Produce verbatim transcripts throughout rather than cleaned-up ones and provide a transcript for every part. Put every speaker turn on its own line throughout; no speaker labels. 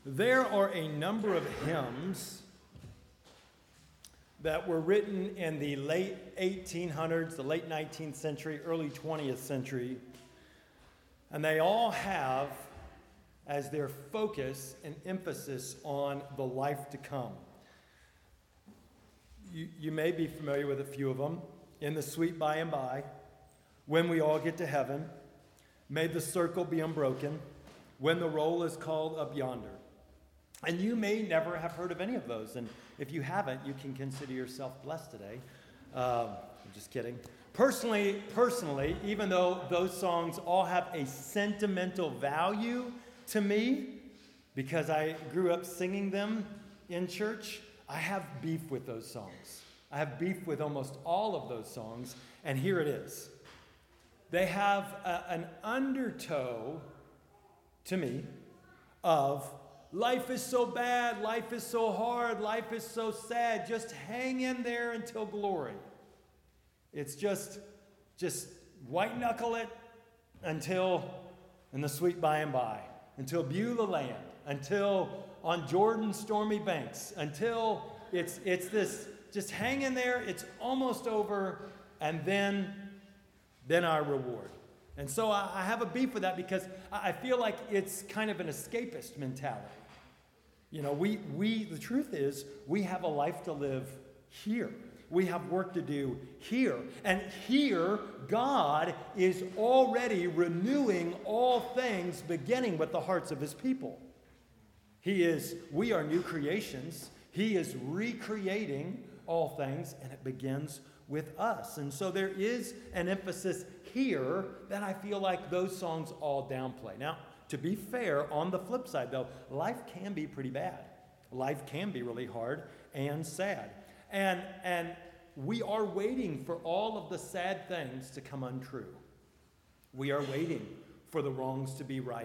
There are a number of hymns that were written in the late eighteen hundreds, the late nineteenth century, early twentieth century, and they all have as their focus and emphasis on the life to come. You, you may be familiar with a few of them. In the Sweet By and By, When We All Get to Heaven, May the Circle Be Unbroken, When the Roll is Called Up Yonder. And you may never have heard of any of those. And if you haven't, you can consider yourself blessed today. Um, I'm just kidding. Personally, personally, even though those songs all have a sentimental value to me, because I grew up singing them in church, I have beef with those songs. I have beef with almost all of those songs, and here it is. They have a, an undertow, to me, of life is so bad, life is so hard, life is so sad, just hang in there until glory. It's just, just white knuckle it until in the sweet by and by, until Beulah land, until on Jordan's stormy banks, until it's it's this, just hang in there, it's almost over, and then, then our reward. And so I, I have a beef with that because I, I feel like it's kind of an escapist mentality. You know, we, we, the truth is, we have a life to live here. We have work to do here. And here, God is already renewing all things, beginning with the hearts of his people. He is, we are new creations. He is recreating all things, and it begins with us. And so there is an emphasis here that I feel like those songs all downplay. Now, to be fair, on the flip side, though, life can be pretty bad. Life can be really hard and sad. And, and we are waiting for all of the sad things to come untrue. We are waiting for the wrongs to be righted.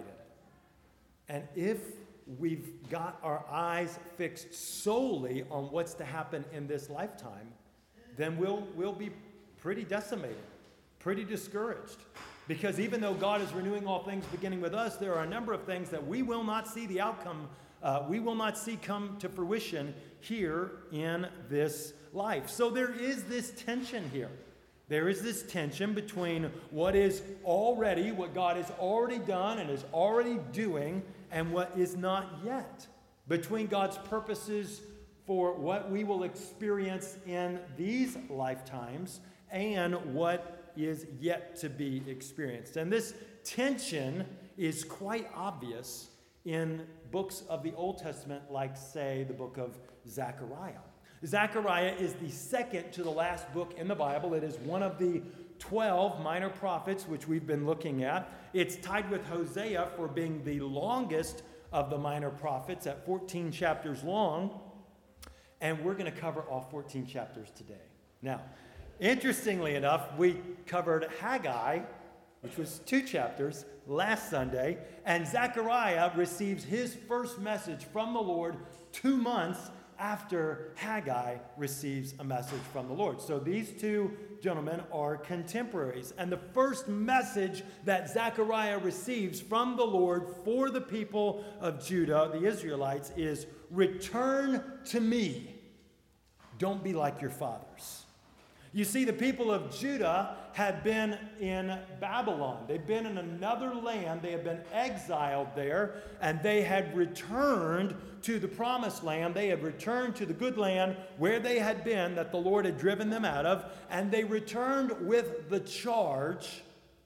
And if we've got our eyes fixed solely on what's to happen in this lifetime, then we'll, we'll be pretty decimated, pretty discouraged. Because even though God is renewing all things beginning with us, there are a number of things that we will not see the outcome, uh, we will not see come to fruition here in this life. So there is this tension here. There is this tension between what is already, what God has already done and is already doing, and what is not yet. Between God's purposes for what we will experience in these lifetimes and what is yet to be experienced. And this tension is quite obvious in books of the Old Testament, like, say, the book of Zechariah. Zechariah is the second to the last book in the Bible. It is one of the twelve minor prophets, which we've been looking at. It's tied with Hosea for being the longest of the minor prophets at fourteen chapters long. And we're going to cover all fourteen chapters today. Now, interestingly enough, we covered Haggai, which was two chapters, last Sunday, and Zechariah receives his first message from the Lord two months after Haggai receives a message from the Lord. So these two gentlemen are contemporaries. And the first message that Zechariah receives from the Lord for the people of Judah, the Israelites, is, return to me. Don't be like your fathers. You see, the people of Judah had been in Babylon. They'd been in another land. They had been exiled there, and they had returned to the promised land. They had returned to the good land where they had been, that the Lord had driven them out of, and they returned with the charge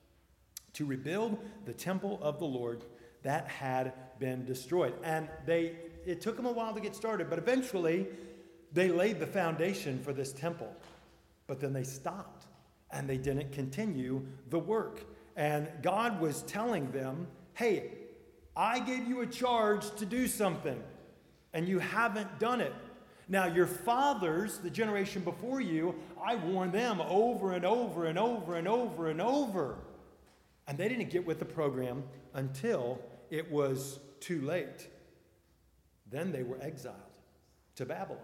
to rebuild the temple of the Lord that had been destroyed. And they it took them a while to get started, but eventually they laid the foundation for this temple. But then they stopped, and they didn't continue the work. And God was telling them, hey, I gave you a charge to do something, and you haven't done it. Now, your fathers, the generation before you, I warned them over and over and over and over and over. And they didn't get with the program until it was too late. Then they were exiled to Babylon.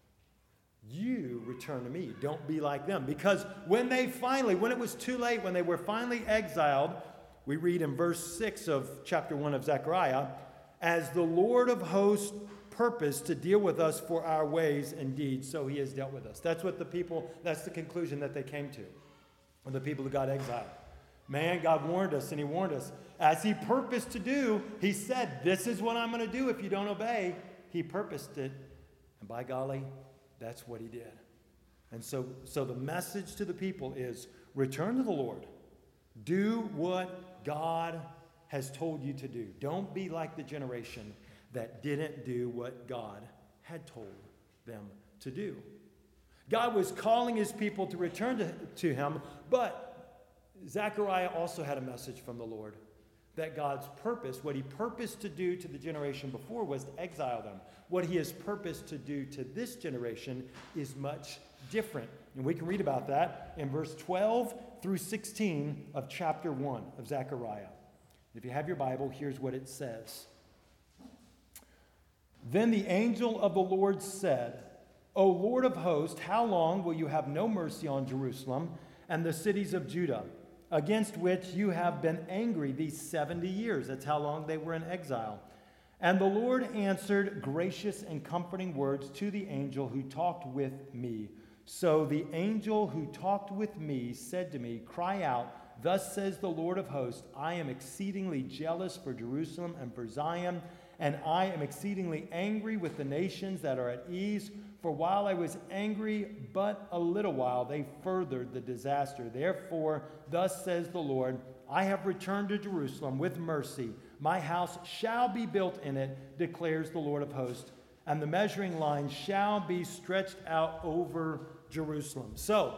You return to me. Don't be like them. Because when they finally, when it was too late, when they were finally exiled, we read in verse six of chapter one of Zechariah, As the Lord of hosts purposed to deal with us for our ways and deeds, so he has dealt with us. That's what the people, that's the conclusion that they came to, the people who got exiled. Man, God warned us, and he warned us. As he purposed to do, he said, this is what I'm going to do if you don't obey. He purposed it, and by golly, that's what he did. And so, so the message to the people is, return to the Lord. Do what God has told you to do. Don't be like the generation that didn't do what God had told them to do. God was calling his people to return to, to him, but Zechariah also had a message from the Lord that God's purpose, what he purposed to do to the generation before, was to exile them. What he has purposed to do to this generation is much different. And we can read about that in verse twelve through sixteen of chapter one of Zechariah. If you have your Bible, here's what it says. Then the angel of the Lord said, O Lord of hosts, how long will you have no mercy on Jerusalem and the cities of Judah, against which you have been angry these seventy years? That's how long they were in exile. And the Lord answered gracious and comforting words to the angel who talked with me. So the angel who talked with me said to me, cry out, thus says the Lord of hosts, I am exceedingly jealous for Jerusalem and for Zion, and I am exceedingly angry with the nations that are at ease. For while I was angry but a little while, they furthered the disaster. Therefore, thus says the Lord, I have returned to Jerusalem with mercy. My house shall be built in it, declares the Lord of hosts, and the measuring line shall be stretched out over Jerusalem. So,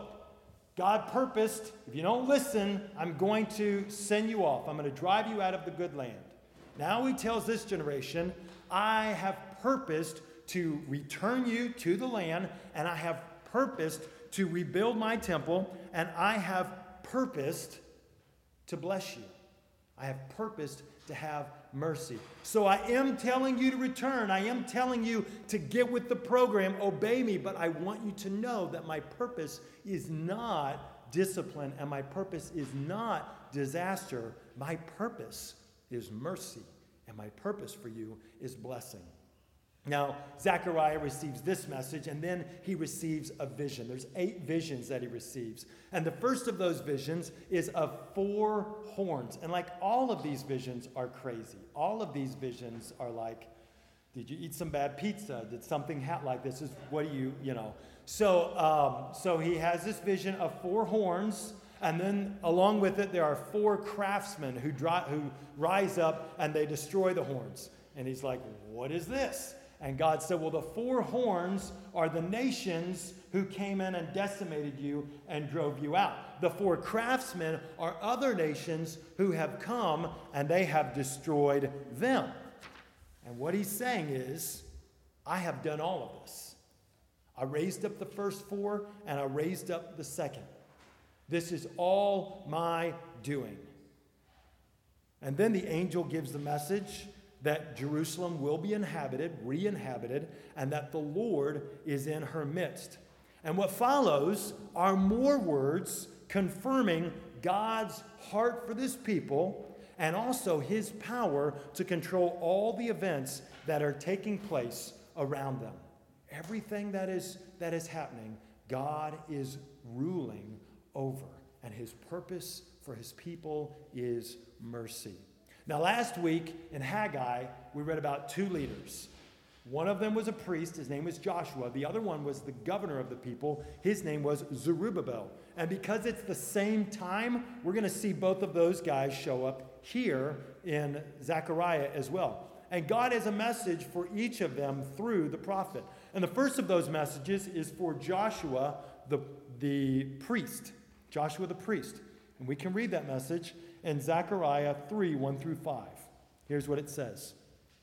God purposed, if you don't listen, I'm going to send you off. I'm going to drive you out of the good land. Now he tells this generation, I have purposed to return you to the land, and I have purposed to rebuild my temple, and I have purposed to bless you. I have purposed to have mercy. So I am telling you to return. I am telling you to get with the program, obey me, but I want you to know that my purpose is not discipline, and my purpose is not disaster. My purpose is mercy, and my purpose for you is blessing. Now, Zechariah receives this message, and then he receives a vision. There's eight visions that he receives. And the first of those visions is of four horns. And like all of these visions are crazy. All of these visions are like, did you eat some bad pizza? Did something happen? Like, this is, what do you, you know. So, um, so he has this vision of four horns. And then along with it, there are four craftsmen who, dry, who rise up and they destroy the horns. And he's like, what is this? And God said, well, the four horns are the nations who came in and decimated you and drove you out. The four craftsmen are other nations who have come and they have destroyed them. And what he's saying is, I have done all of this. I raised up the first four and I raised up the second. This is all my doing. And then the angel gives the message that Jerusalem will be inhabited, re-inhabited, and that the Lord is in her midst. And what follows are more words confirming God's heart for this people and also his power to control all the events that are taking place around them. Everything that is, that is happening, God is ruling over, and his purpose for his people is mercy. Now, last week in Haggai, we read about two leaders. One of them was a priest. His name was Joshua. The other one was the governor of the people. His name was Zerubbabel. And because it's the same time, we're going to see both of those guys show up here in Zechariah as well. And God has a message for each of them through the prophet. And the first of those messages is for Joshua, the, the priest. Joshua the priest. And we can read that message in Zechariah three, one through five. Here's what it says.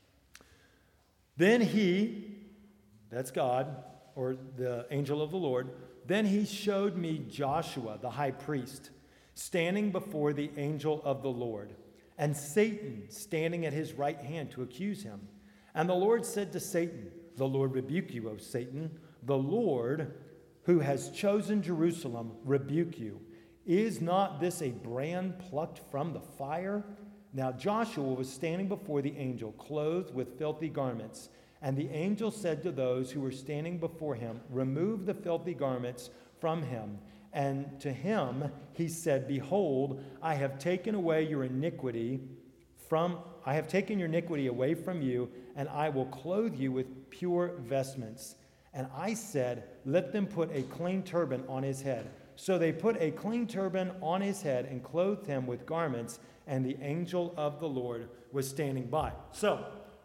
Then he, that's God, or the angel of the Lord, then he showed me Joshua, the high priest, standing before the angel of the Lord, and Satan standing at his right hand to accuse him. And the Lord said to Satan, the Lord rebuke you, O Satan. The Lord, who has chosen Jerusalem, rebuke you. Is not this a brand plucked from the fire?
Now Joshua was standing before the angel, clothed with filthy garments. And the angel said to those who were standing before him, remove the filthy garments from him. And to him he said, behold, I have taken away your iniquity from, I have taken your iniquity away from you, and I will clothe you with pure vestments. And I said, let them put a clean turban on his head. So they put a clean turban on his head and clothed him with garments, and the angel of the Lord was standing by. So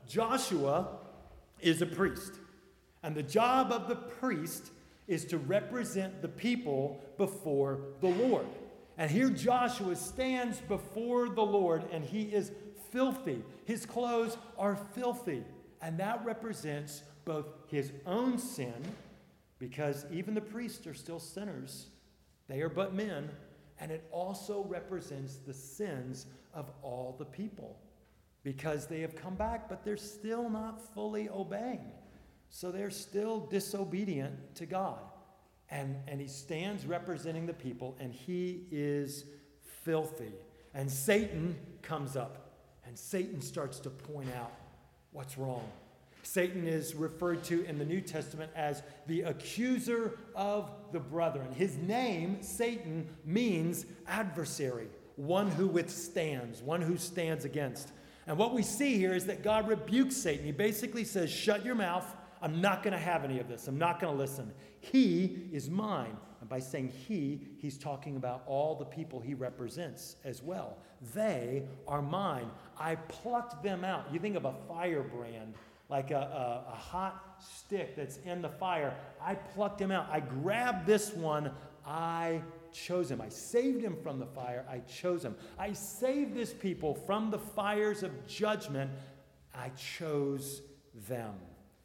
Joshua is a priest, and the job of the priest is to represent the people before the Lord. And here Joshua stands before the Lord, and he is filthy. His clothes are filthy, and that represents both his own sin, because even the priests are still sinners. They are but men, and it also represents the sins of all the people, because they have come back, but they're still not fully obeying. So they're still disobedient to God. And, and he stands representing the people, and he is filthy. And Satan comes up, and Satan starts to point out what's wrong. Satan is referred to in the New Testament as the accuser of the brethren. His name, Satan, means adversary, one who withstands, one who stands against. And what we see here is that God rebukes Satan. He basically says, shut your mouth. I'm not going to have any of this. I'm not going to listen. He is mine. And by saying he, he's talking about all the people he represents as well. They are mine. I plucked them out. You think of a firebrand, like a, a, a hot stick that's in the fire. I plucked him out. I grabbed this one. I chose him. I saved him from the fire. I chose him. I saved this people from the fires of judgment. I chose them.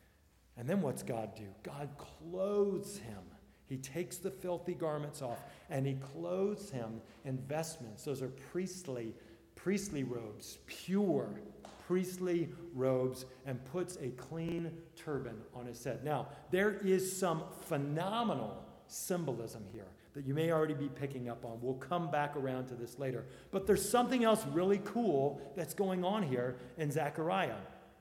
And then what's God do? God clothes him. He takes the filthy garments off, and he clothes him in vestments. Those are priestly, priestly robes, pure priestly robes, and puts a clean turban on his head. Now, there is some phenomenal symbolism here that you may already be picking up on. We'll come back around to this later. But there's something else really cool that's going on here in Zechariah.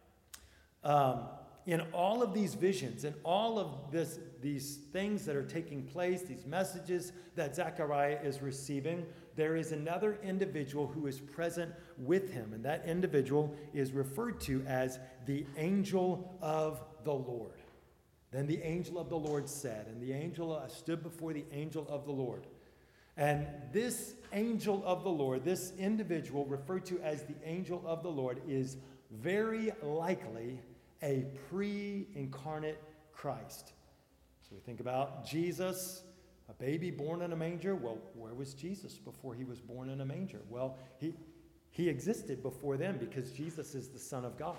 Um, in all of these visions, in all of this, these things that are taking place, these messages that Zechariah is receiving, there is another individual who is present with him. And that individual is referred to as the angel of the Lord. Then the angel of the Lord said, and the angel uh, stood before the angel of the Lord. And this angel of the Lord, this individual referred to as the angel of the Lord, is very likely a pre-incarnate Christ. So we think about Jesus, a baby born in a manger. Well, where was Jesus before he was born in a manger? Well, he, he existed before then, because Jesus is the Son of God.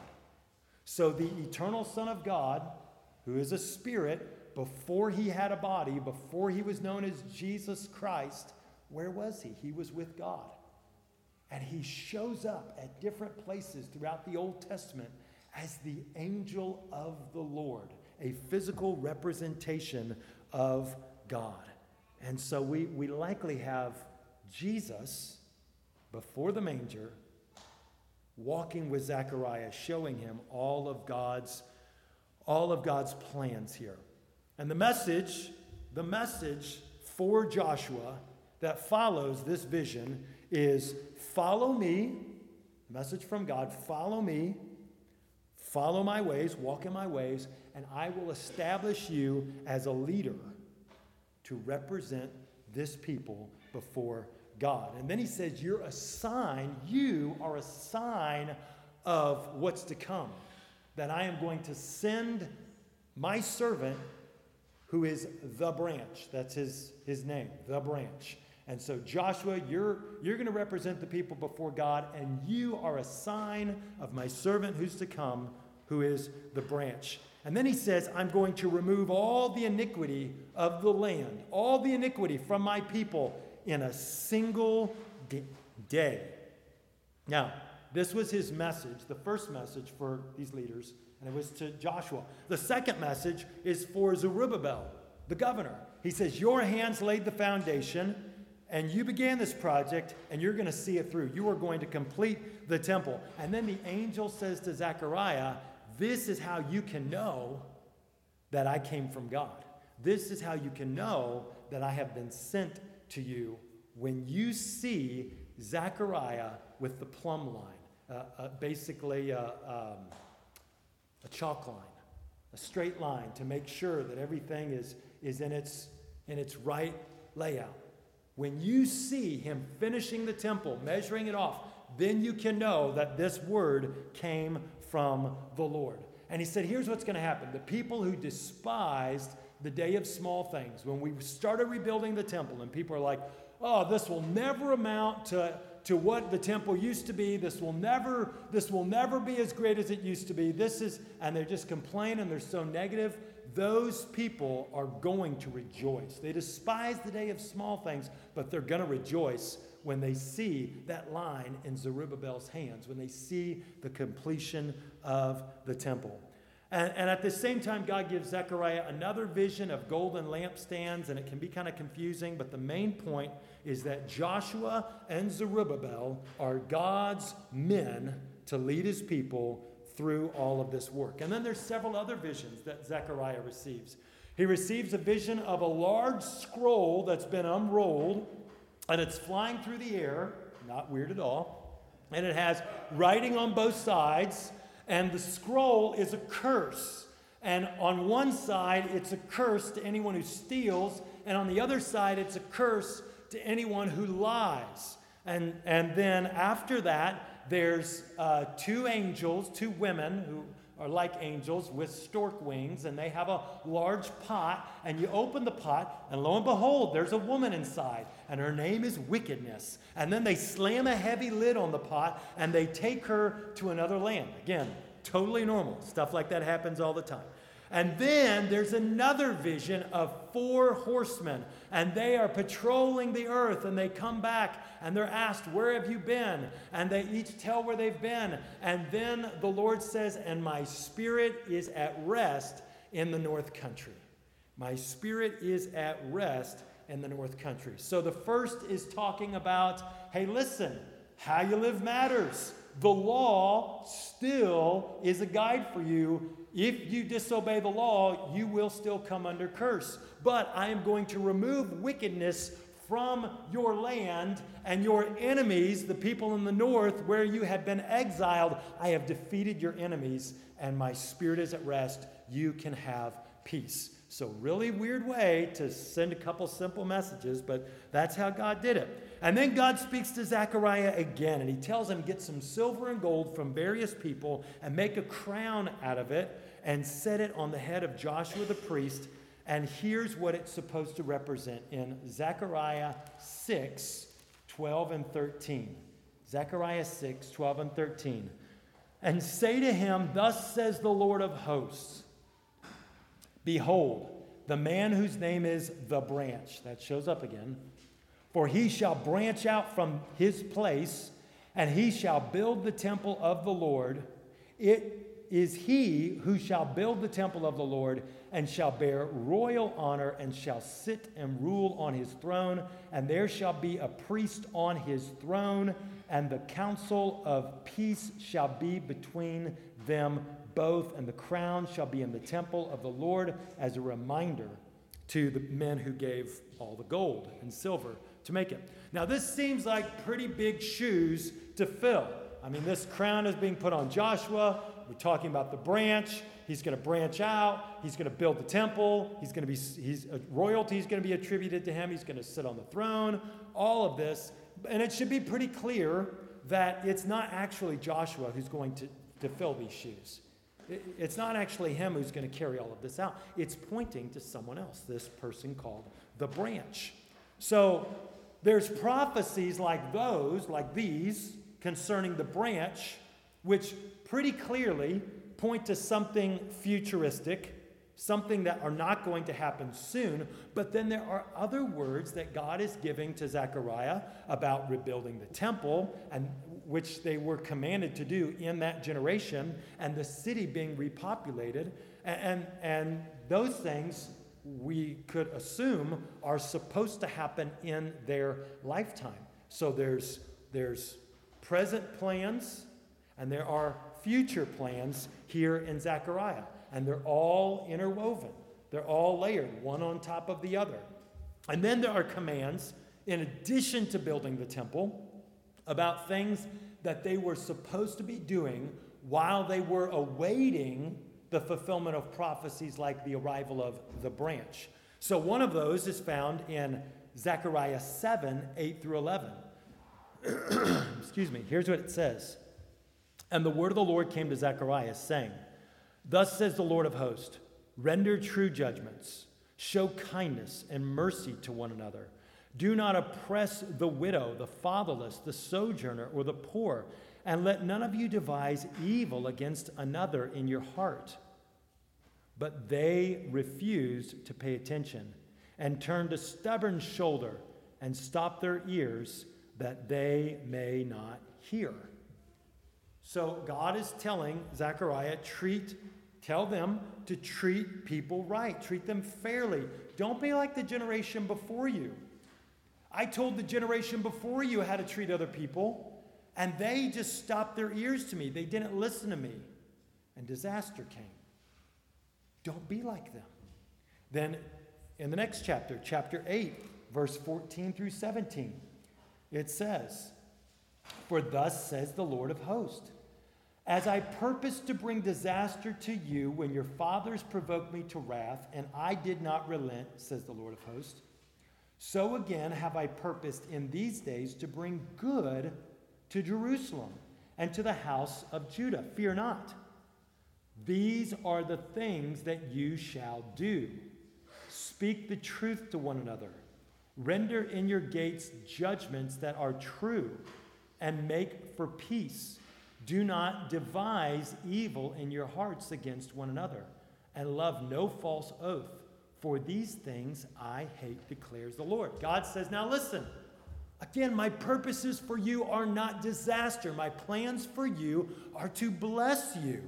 So the eternal Son of God, who is a spirit, before he had a body, before he was known as Jesus Christ, where was he? He was with God. And he shows up at different places throughout the Old Testament as the angel of the Lord, a physical representation of God. And so we, we likely have Jesus before the manger walking with Zechariah, showing him all of God's all of God's plans here. And the message, the message for Joshua that follows this vision is, follow me, message from God, follow me, follow my ways, walk in my ways, and I will establish you as a leader to represent this people before God. And then he says, you're a sign, you are a sign of what's to come, that I am going to send my servant who is the branch. That's his, his name, the branch. And so Joshua, you're, you're going to represent the people before God, and you are a sign of my servant who's to come, who is the branch. And then he says, I'm going to remove all the iniquity of the land, all the iniquity from my people in a single day. Now, this was his message, the first message for these leaders, and it was to Joshua. The second message is for Zerubbabel, the governor. He says, your hands laid the foundation,
and you began this project, and you're going to see it through. You are going to complete the temple. And then the angel says to Zechariah, this is how you can know that I came from God. This is how you can know that I have been sent to you when you see Zechariah with the plumb line, uh, uh, basically uh, um, a chalk line, a straight line to make sure that everything is, is in its, in its right layout. When you see him finishing the temple, measuring it off, then you can know that this word came from the Lord. And he said, here's what's going to happen. The people who despised the day of small things, when we started rebuilding the temple, and people are like, oh, this will never amount to, to what the temple used to be. This will never, this will never be as great as it used to be. This is, and they're just complaining, they're so negative. Those people are going to rejoice. They despise the day of small things, but they're going to rejoice when they see that line in Zerubbabel's hands, when they see the completion of the temple. And, and at the same time, God gives Zechariah another vision of golden lampstands, and it can be kind of confusing, but the main point is that Joshua and Zerubbabel are God's men to lead his people through all of this work. And then there's several other visions that Zechariah receives. He receives a vision of a large scroll that's been unrolled, and it's flying through the air, not weird at all, and it has writing on both sides, and the scroll is a curse. And on one side, it's a curse to anyone who steals, and on the other side, it's a curse to anyone who lies. And, and then after that, there's uh, two angels, two women who are like angels with stork wings, and they have a large pot, and you open the pot, and lo and behold, there's a woman inside, and her name is Wickedness. And then they slam a heavy lid on the pot, and they take her to another land. Again, totally normal. Stuff like that happens all the time. And then there's another vision of four horsemen, and they are patrolling the earth, and they come back, and they're asked, where have you been? And they each tell where they've been. And then the Lord says, and my spirit is at rest in the north country. My spirit is at rest in the north country. So the first is talking about, hey, listen, how you live matters. The law still is a guide for you. If you disobey the law, you will still come under curse. But I am going to remove wickedness from your land, and your enemies, the people in the north where you had been exiled, I have defeated your enemies, and my spirit is at rest. You can have peace. So really weird way to send a couple simple messages, but that's how God did it. And then God speaks to Zechariah again, and he tells him, get some silver and gold from various people and make a crown out of it and set it on the head of Joshua the priest. And here's what it's supposed to represent in Zechariah six, twelve and thirteen. Zechariah six, twelve and thirteen. And say to him, thus says the Lord of hosts, behold, the man whose name is the branch, that shows up again, for he shall branch out from his place, and he shall build the temple of the Lord. It is he who shall build the temple of the Lord, and shall bear royal honor, and shall sit and rule on his throne. And there shall be a priest on his throne, and the counsel of peace shall be between them both, and the crown shall be in the temple of the Lord as a reminder to the men who gave all the gold and silver to make it. Now, this seems like pretty big shoes to fill. I mean, this crown is being put on Joshua. We're talking about the branch. He's going to branch out. He's going to build the temple. He's going to be, he's, uh, royalty is going to be attributed to him. He's going to sit on the throne. All of this. And it should be pretty clear that it's not actually Joshua who's going to, to fill these shoes. It, it's not actually him who's going to carry all of this out. It's pointing to someone else, this person called the branch. So there's prophecies like those, like these, concerning the branch, which pretty clearly point to something futuristic, something that are not going to happen soon. But then there are other words that God is giving to Zechariah about rebuilding the temple, and which they were commanded to do in that generation, and the city being repopulated. And, and, and those things
we could assume are supposed to happen in their lifetime. So there's, there's present plans and there are future plans here in Zechariah. And they're all interwoven. They're all layered, one on top of the other. And then there are commands, in addition to building the temple, about things that they were supposed to be doing while they were awaiting the fulfillment of prophecies like the arrival of the branch. So one of those is found in Zechariah seven, eight through eleven. Excuse me. Here's what it says. And the word of the Lord came to Zechariah, saying, Thus says the Lord of hosts, render true judgments, show kindness and mercy to one another. Do not oppress the widow, the fatherless, the sojourner, or the poor, and let none of you devise evil against another in your heart. But they refused to pay attention and turned a stubborn shoulder and stopped their ears that they may not hear. So God is telling Zechariah, treat, tell them to treat people right. Treat them fairly. Don't be like the generation before you. I told the generation before you how to treat other people, and they just stopped their ears to me. They didn't listen to me, and disaster came. Don't be like them. Then in the next chapter, chapter eight, verse fourteen through seventeen, it says, For thus says the Lord of hosts, As I purposed to bring disaster to you when your fathers provoked me to wrath, and I did not relent, says the Lord of hosts, so again have I purposed in these days to bring good to Jerusalem and to the house of Judah. Fear not. These are the things that you shall do. Speak the truth to one another. Render in your gates judgments that are true, and make for peace. Do not devise evil in your hearts against one another, and love no false oath. For these things I hate, declares the Lord. God says, now listen. Again, my purposes for you are not disaster. My plans for you are to bless you.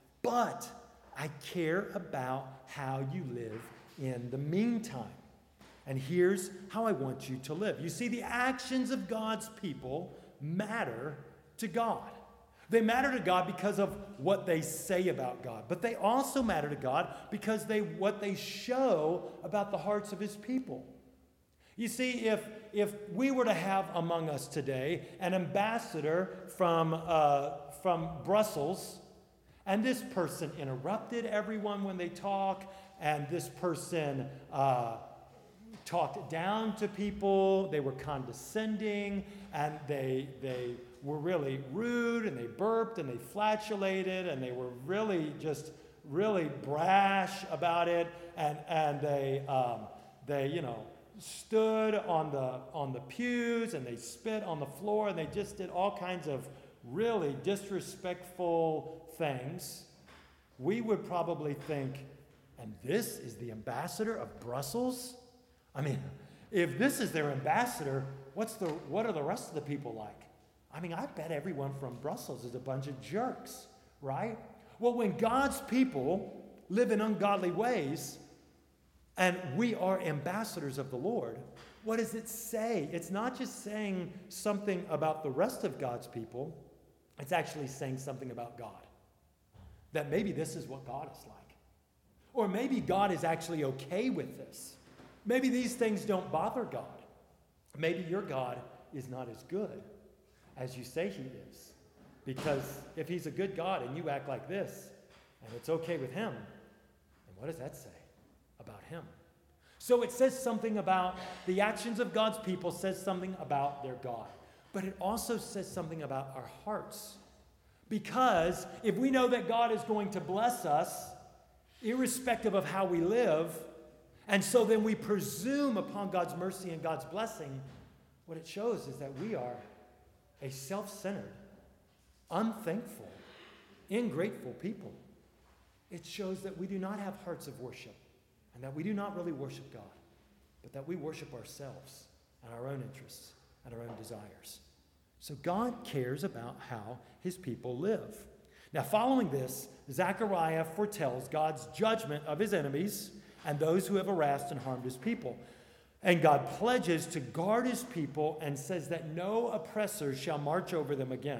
But I care about how you live in the meantime. And here's how I want you to live. You see, the actions of God's people matter to God. They matter to God because of what they say about God. But they also matter to God because they what they show about the hearts of his people. You see, if, if we were to have among us today an ambassador from, uh, from Brussels, and this person interrupted everyone when they talk, and this person uh, talked down to people, they were condescending, and they, they were really rude, and they burped, and they flatulated, and they were really just really brash about it, and, and they, um, they, you know, stood on the on the pews, and they spit on the floor, and they just did all kinds of really disrespectful things. We would probably think, and this is the ambassador of Brussels? I mean, if this is their ambassador, what's the what are the rest of the people like? I mean, I bet everyone from Brussels is a bunch of jerks, right? Well, when God's people live in ungodly ways, and we are ambassadors of the Lord, what does it say? It's not just saying something about the rest of God's people. It's actually saying something about God. That maybe this is what God is like. Or maybe God is actually okay with this. Maybe these things don't bother God. Maybe your God is not as good as you say he is. Because if he's a good God and you act like this, and it's okay with him, then what does that say about him? So it says something about the actions of God's people, says something about their God. But it also says something about our hearts. Because if we know that God is going to bless us, irrespective of how we live, and so then we presume upon God's mercy and God's blessing, what it shows is that we are a self-centered, unthankful, ingrateful people. It shows that we do not have hearts of worship, and that we do not really worship God, but that we worship ourselves and our own interests and our own desires. So God cares about how his people live. Now, following this, Zechariah foretells God's judgment of his enemies and those who have harassed and harmed his people. And God pledges to guard his people and says that no oppressor shall march over them again.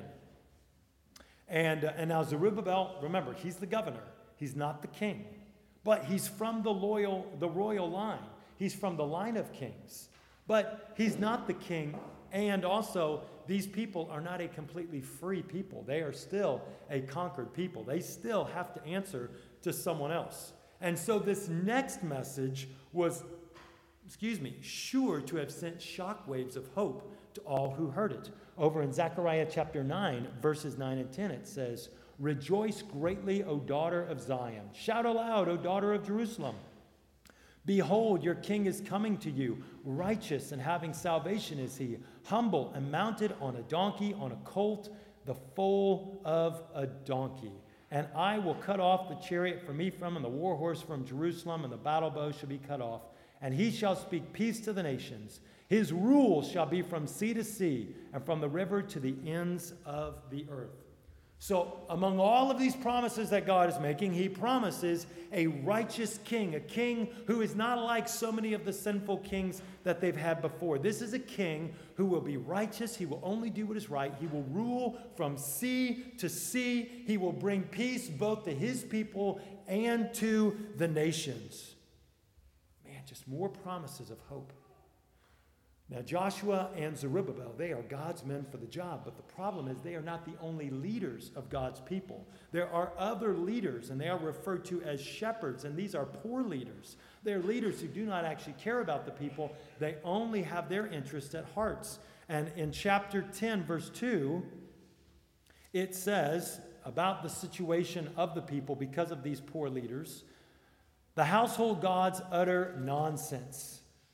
And, uh, and now Zerubbabel, remember, he's the governor. He's not the king. But he's from the loyal, the royal line. He's from the line of kings. But he's not the king. And also, these people are not a completely free people. They are still a conquered people. They still have to answer to someone else. And so this next message was, excuse me, sure to have sent shockwaves of hope to all who heard it. Over in Zechariah chapter nine, verses nine and ten, it says, "Rejoice greatly, O daughter of Zion. Shout aloud, O daughter of Jerusalem. Behold, your king is coming to you. Righteous and having salvation is he, humble and mounted on a donkey, on a colt, the foal of a donkey. And I will cut off the chariot from Ephraim and the war horse from Jerusalem, and the battle bow shall be cut off. And he shall speak peace to the nations. His rule shall be from sea to sea, and from the river to the ends of the earth." So among all of these promises that God is making, he promises a righteous king, a king who is not like so many of the sinful kings that they've had before. This is a king who will be righteous. He will only do what is right. He will rule from sea to sea. He will bring peace both to his people and to the nations. Man, just more promises of hope. Now, Joshua and Zerubbabel, they are God's men for the job, but the problem is they are not the only leaders of God's people. There are other leaders, and they are referred to as shepherds, and these are poor leaders. They are leaders who do not actually care about the people. They only have their interests at heart. And in chapter ten, verse two, it says about the situation of the people because of these poor leaders, "The household gods utter nonsense,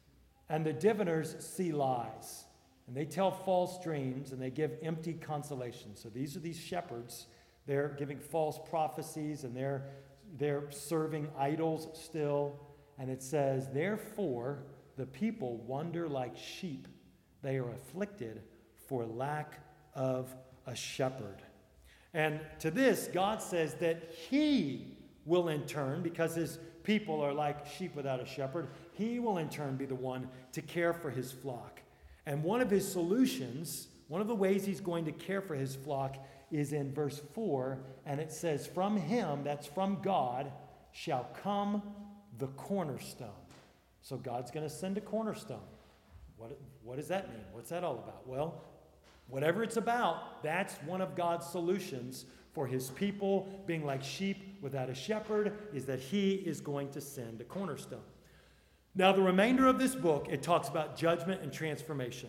and the diviners see lies, and they tell false dreams, and they give empty consolation." So these are these shepherds. They're giving false prophecies, and they're, they're serving idols still. And it says, "Therefore the people wander like sheep. They are afflicted for lack of a shepherd." And to this, God says that he will in turn, because his people are like sheep without a shepherd, he will in turn be the one to care for his flock. And one of his solutions, one of the ways he's going to care for his flock is in verse four, and it says, "From him," that's from God, "shall come the cornerstone." So God's going to send a cornerstone. What, what does that mean? What's that all about? Well, whatever it's about, that's one of God's solutions for his people being like sheep without a shepherd, is that he is going to send a cornerstone. Now, the remainder of this book, it talks about judgment and transformation.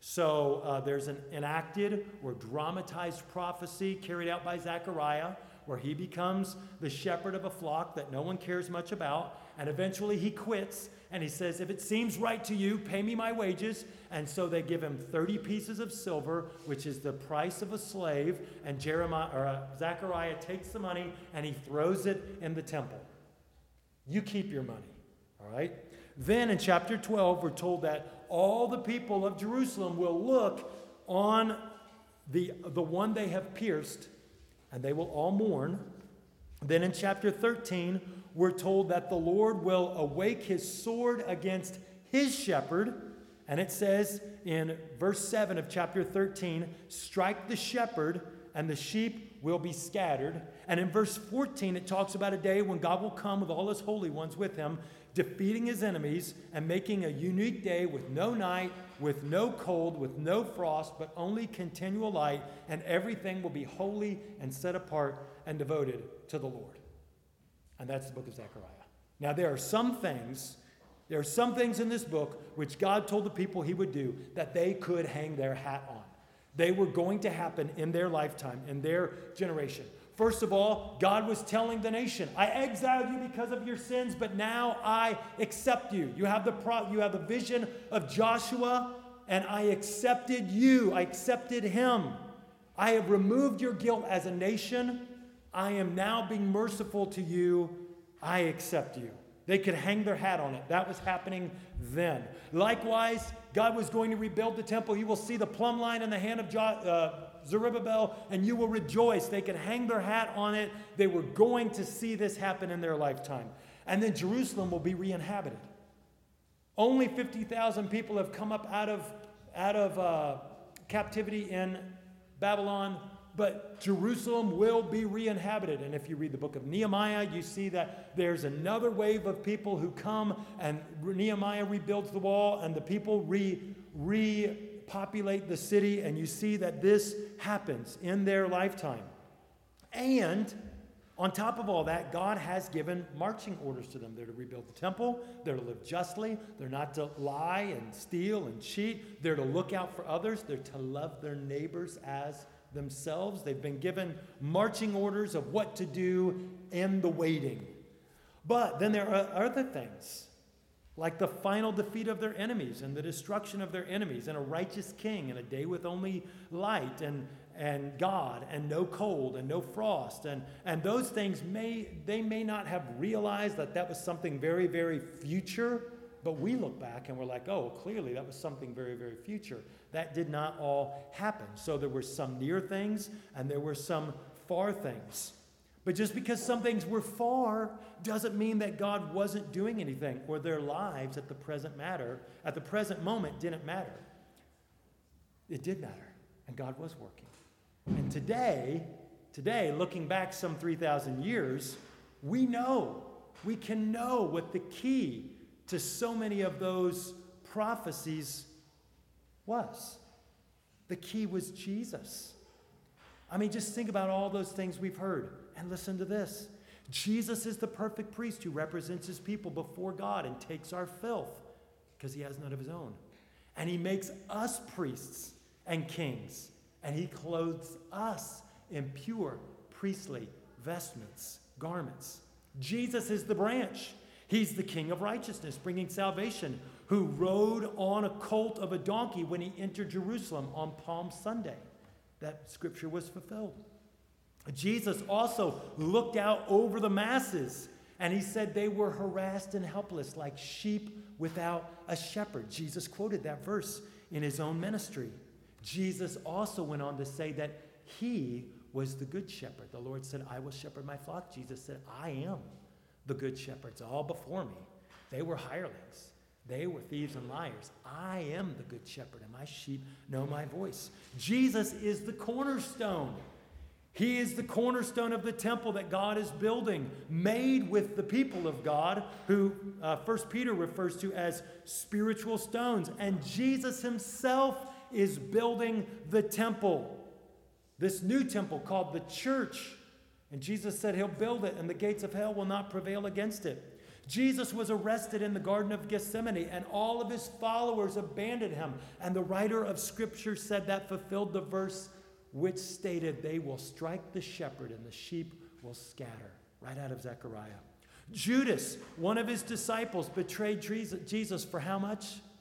So uh, there's an enacted or dramatized prophecy carried out by Zechariah, where he becomes the shepherd of a flock that no one cares much about, and eventually he quits, and he says, "If it seems right to you, pay me my wages." And so they give him thirty pieces of silver, which is the price of a slave, and Jeremiah or uh, Zechariah takes the money and he throws it in the temple. You keep your money, all right? Then in chapter twelve, we're told that all the people of Jerusalem will look on the, the one they have pierced, and they will all mourn. Then in chapter thirteen, we're told that the Lord will awake his sword against his shepherd. And it says in verse seven of chapter thirteen, "Strike the shepherd, and the sheep will be scattered." And in verse fourteen, it talks about a day when God will come with all his holy ones with him, defeating his enemies and making a unique day with no night, with no cold, with no frost, but only continual light, and everything will be holy and set apart and devoted to the Lord. And that's the book of Zechariah. Now, there are some things, there are some things in this book which God told the people he would do that they could hang their hat on. They were going to happen in their lifetime, in their generation. First of all, God was telling the nation, "I exiled you because of your sins, but now I accept you." You have the pro- you have the vision of Joshua, and I accepted you. I accepted him. I have removed your guilt as a nation. I am now being merciful to you. I accept you. They could hang their hat on it. That was happening then. Likewise, God was going to rebuild the temple. You will see the plumb line in the hand of jo- uh, Zerubbabel, and you will rejoice. They could hang their hat on it. They were going to see this happen in their lifetime. and then Jerusalem will be re-inhabited. Only fifty thousand people have come up out of, out of uh, captivity in Babylon, but Jerusalem will be re-inhabited. And if you read the book of Nehemiah, you see that there's another wave of people who come, and Nehemiah rebuilds the wall, and the people re, repopulate the city, and you see that this happens in their lifetime. And on top of all that, God has given marching orders to them. They're to rebuild the temple. They're to live justly. They're not to lie and steal and cheat. They're to look out for others. They're to love their neighbors as themselves. They've been given marching orders of what to do in the waiting. But then there are other things, like the final defeat of their enemies and the destruction of their enemies, and a righteous king, and a day with only light, and and God, and no cold, and no frost. And, and those things, may they may not have realized that that was something very, very future, but we look back and we're like, oh, clearly that was something very, very future. That did not all happen. So there were some near things, and there were some far things. But just because some things were far doesn't mean that God wasn't doing anything, or their lives at the present matter, at the present moment didn't matter. It did matter, and God was working. And today, today, looking back some three thousand years, we know, we can know what the key to so many of those prophecies was. The key was Jesus. I mean, just think about all those things we've heard. And listen to this. Jesus is the perfect priest who represents his people before God and takes our filth because he has none of his own. And he makes us priests and kings. And he clothes us in pure priestly vestments, garments. Jesus is the branch. He's the King of righteousness, bringing salvation, who rode on a colt of a donkey when he entered Jerusalem on Palm Sunday. That scripture was fulfilled. Jesus also looked out over the masses, and he said they were harassed and helpless like sheep without a shepherd. Jesus quoted that verse in his own ministry. Jesus also went on to say that he was the good shepherd. The Lord said, I will shepherd my flock. Jesus said, I am the good shepherd. It's all before me. They were hirelings. They were thieves and liars. I am the good shepherd, and my sheep know my voice. Jesus is the cornerstone. He is the cornerstone of the temple that God is building, made with the people of God, who uh, First Peter refers to as spiritual stones. And Jesus himself is building the temple, this new temple called the church. And Jesus said he'll build it, and the gates of hell will not prevail against it. Jesus was arrested in the Garden of Gethsemane, and all of his followers abandoned him. And the writer of Scripture said that fulfilled the verse which stated, they will strike the shepherd and the sheep will scatter, right out of Zechariah. Judas, one of his disciples, betrayed Jesus for how much?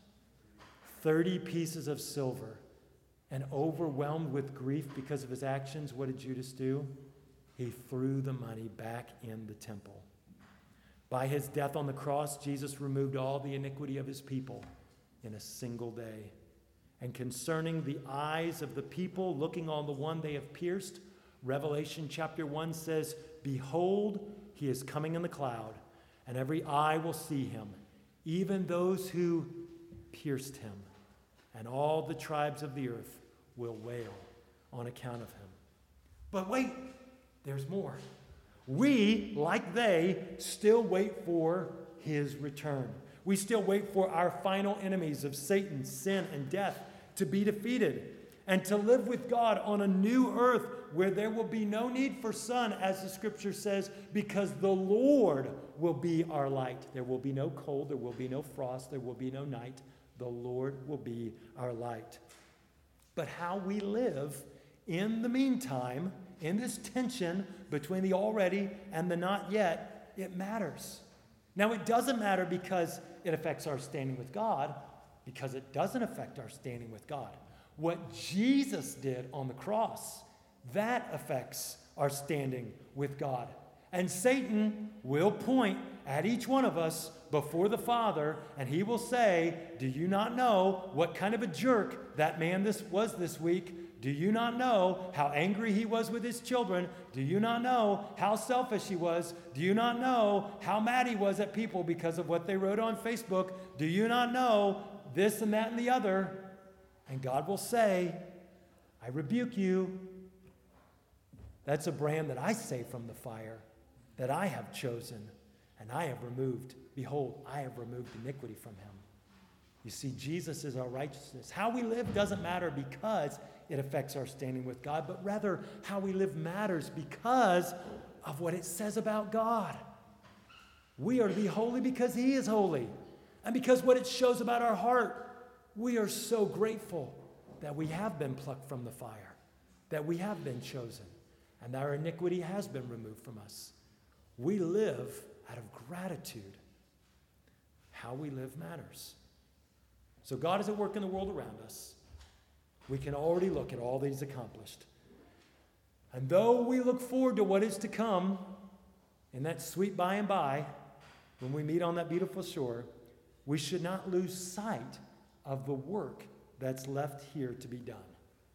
thirty pieces of silver. And overwhelmed with grief because of his actions, what did Judas do? He threw the money back in the temple. By his death on the cross, Jesus removed all the iniquity of his people in a single day. And concerning the eyes of the people looking on the one they have pierced, Revelation chapter one says, behold, he is coming in the cloud, and every eye will see him, even those who pierced him, and all the tribes of the earth will wail on account of him. But wait, there's more. We, like they, still wait for his return. We still wait for our final enemies of Satan, sin, and death to be defeated, and to live with God on a new earth where there will be no need for sun, as the scripture says, because the Lord will be our light. There will be no cold, there will be no frost, there will be no night. The Lord will be our light. But how we live in the meantime, in this tension between the already and the not yet, it matters. Now, it doesn't matter because it affects our standing with God, because it doesn't affect our standing with God. What Jesus did on the cross, that affects our standing with God. And Satan will point at each one of us before the Father, and he will say, do you not know what kind of a jerk that man this was this week? Do you not know how angry he was with his children? Do you not know how selfish he was? Do you not know how mad he was at people because of what they wrote on Facebook? Do you not know this and that and the other? And God will say, I rebuke you. That's a brand that I say from the fire, that I have chosen, and I have removed. Behold, I have removed iniquity from him. You see, Jesus is our righteousness. How we live doesn't matter because it affects our standing with God, but rather how we live matters because of what it says about God. We are to be holy because he is holy. And because what it shows about our heart, we are so grateful that we have been plucked from the fire, that we have been chosen, and that our iniquity has been removed from us. We live out of gratitude. How we live matters. So God is at work in the world around us. We can already look at all that he's accomplished. And though we look forward to what is to come in that sweet by and by, when we meet on that beautiful shore, we should not lose sight of the work that's left here to be done.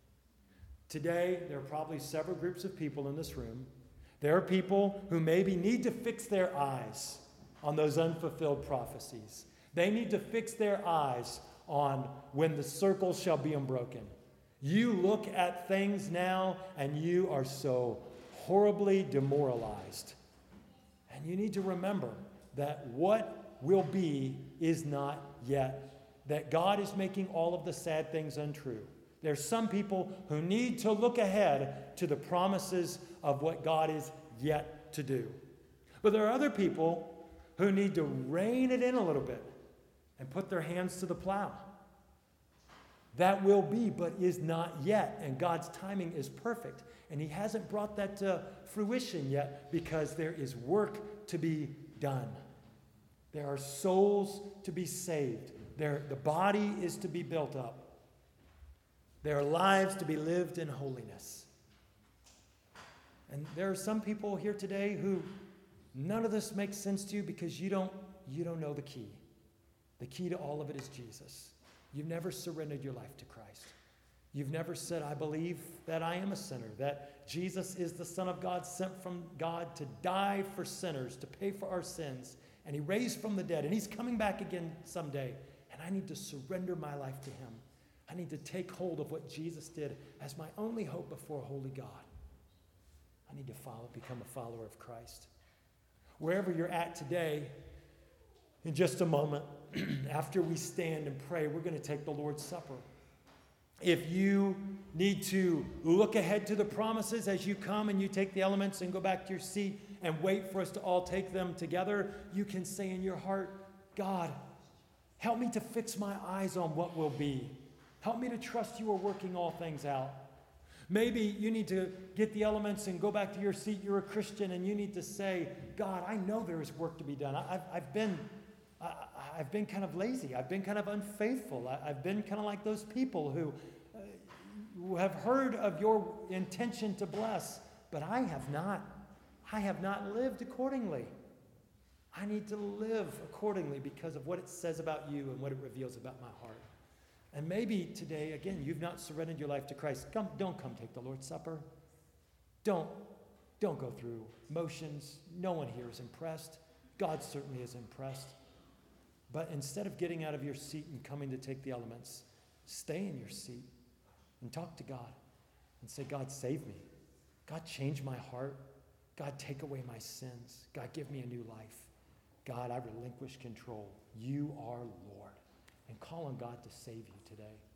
Today, there are probably several groups of people in this room. There are people who maybe need to fix their eyes on those unfulfilled prophecies. They need to fix their eyes on when the circle shall be unbroken. You look at things now and you are so horribly demoralized. And you need to remember that what will be is not yet. That God is making all of the sad things untrue. There's some people who need to look ahead to the promises of what God is yet to do. But there are other people who need to rein it in a little bit and put their hands to the plow. That will be, but is not yet. And God's timing is perfect. And he hasn't brought that to fruition yet because there is work to be done. There are souls to be saved. There, the body is to be built up. There are lives to be lived in holiness. And there are some people here today who none of this makes sense to you because you don't, you don't know the key. The key to all of it is Jesus. You've never surrendered your life to Christ. You've never said, I believe that I am a sinner, that Jesus is the Son of God sent from God to die for sinners, to pay for our sins, and he raised from the dead, and he's coming back again someday, and I need to surrender my life to him. I need to take hold of what Jesus did as my only hope before a holy God. I need to follow, become a follower of Christ. Wherever you're at today, in just a moment, after we stand and pray, we're going to take the Lord's Supper. If you need to look ahead to the promises as you come and you take the elements and go back to your seat and wait for us to all take them together, you can say in your heart, God, help me to fix my eyes on what will be. Help me to trust you are working all things out. Maybe you need to get the elements and go back to your seat. You're a Christian and you need to say, God, I know there is work to be done. I've, I've been... I, I've been kind of lazy. I've been kind of unfaithful. I, I've been kind of like those people who, uh, who have heard of your intention to bless, but I have not. I have not lived accordingly. I need to live accordingly because of what it says about you and what it reveals about my heart. And maybe today, again, you've not surrendered your life to Christ. Come, don't come take the Lord's Supper. Don't, don't go through motions. No one here is impressed. God certainly is impressed. But instead of getting out of your seat and coming to take the elements, stay in your seat and talk to God and say, God, save me. God, change my heart. God, take away my sins. God, give me a new life. God, I relinquish control. You are Lord. And call on God to save you today.